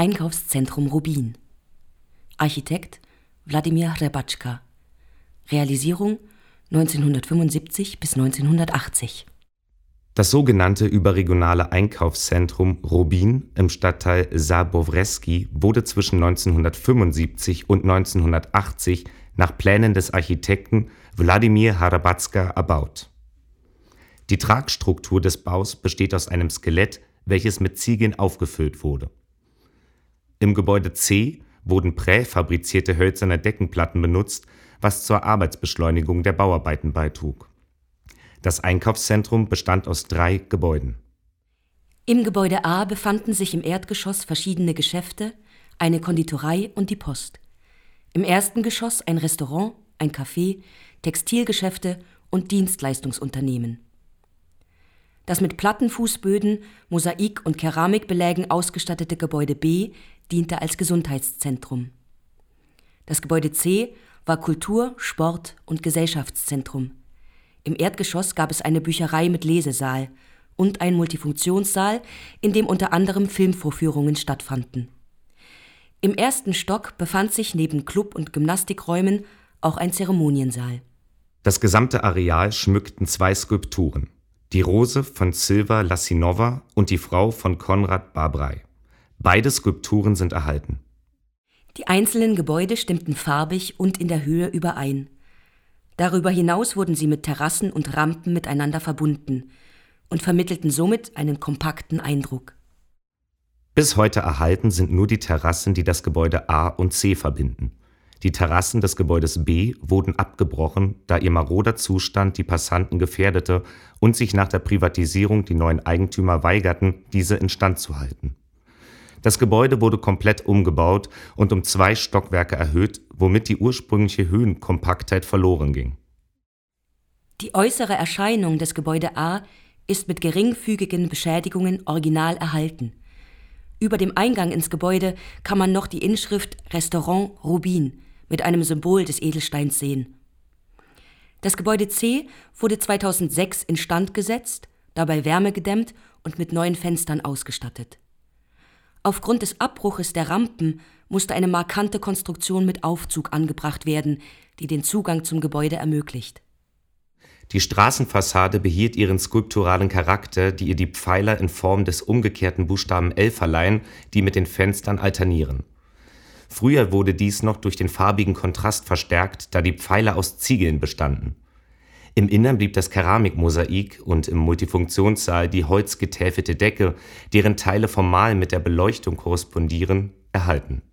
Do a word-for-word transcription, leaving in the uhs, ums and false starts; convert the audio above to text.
Einkaufszentrum Rubin. Architekt Wladimir Hrebatschka. Realisierung neunzehnhundertfünfundsiebzig bis neunzehnhundertachtzig. Das sogenannte überregionale Einkaufszentrum Rubin im Stadtteil Zabowreski wurde zwischen neunzehnhundertfünfundsiebzig und neunzehnhundertachtzig nach Plänen des Architekten Wladimir Hrebatschka erbaut. Die Tragstruktur des Baus besteht aus einem Skelett, welches mit Ziegeln aufgefüllt wurde. Im Gebäude C wurden präfabrizierte hölzerne Deckenplatten benutzt, was zur Arbeitsbeschleunigung der Bauarbeiten beitrug. Das Einkaufszentrum bestand aus drei Gebäuden. Im Gebäude A befanden sich im Erdgeschoss verschiedene Geschäfte, eine Konditorei und die Post. Im ersten Geschoss ein Restaurant, ein Café, Textilgeschäfte und Dienstleistungsunternehmen. Das mit Plattenfußböden, Mosaik- und Keramikbelägen ausgestattete Gebäude B diente als Gesundheitszentrum. Das Gebäude C war Kultur-, Sport- und Gesellschaftszentrum. Im Erdgeschoss gab es eine Bücherei mit Lesesaal und einen Multifunktionssaal, in dem unter anderem Filmvorführungen stattfanden. Im ersten Stock befand sich neben Club- und Gymnastikräumen auch ein Zeremoniensaal. Das gesamte Areal schmückten zwei Skulpturen: die Rose von Silva Lassinova und die Frau von Konrad Babrej. Beide Skulpturen sind erhalten. Die einzelnen Gebäude stimmten farbig und in der Höhe überein. Darüber hinaus wurden sie mit Terrassen und Rampen miteinander verbunden und vermittelten somit einen kompakten Eindruck. Bis heute erhalten sind nur die Terrassen, die das Gebäude A und C verbinden. Die Terrassen des Gebäudes B wurden abgebrochen, da ihr maroder Zustand die Passanten gefährdete und sich nach der Privatisierung die neuen Eigentümer weigerten, diese instand zu halten. Das Gebäude wurde komplett umgebaut und um zwei Stockwerke erhöht, womit die ursprüngliche Höhenkompaktheit verloren ging. Die äußere Erscheinung des Gebäude A ist mit geringfügigen Beschädigungen original erhalten. Über dem Eingang ins Gebäude kann man noch die Inschrift Restaurant Rubin mit einem Symbol des Edelsteins sehen. Das Gebäude C wurde zweitausendsechs instand gesetzt, dabei wärmegedämmt und mit neuen Fenstern ausgestattet. Aufgrund des Abbruches der Rampen musste eine markante Konstruktion mit Aufzug angebracht werden, die den Zugang zum Gebäude ermöglicht. Die Straßenfassade behielt ihren skulpturalen Charakter, die ihr die Pfeiler in Form des umgekehrten Buchstaben L verleihen, die mit den Fenstern alternieren. Früher wurde dies noch durch den farbigen Kontrast verstärkt, da die Pfeiler aus Ziegeln bestanden. Im Innern blieb das Keramikmosaik und im Multifunktionssaal die holzgetäfelte Decke, deren Teile formal mit der Beleuchtung korrespondieren, erhalten.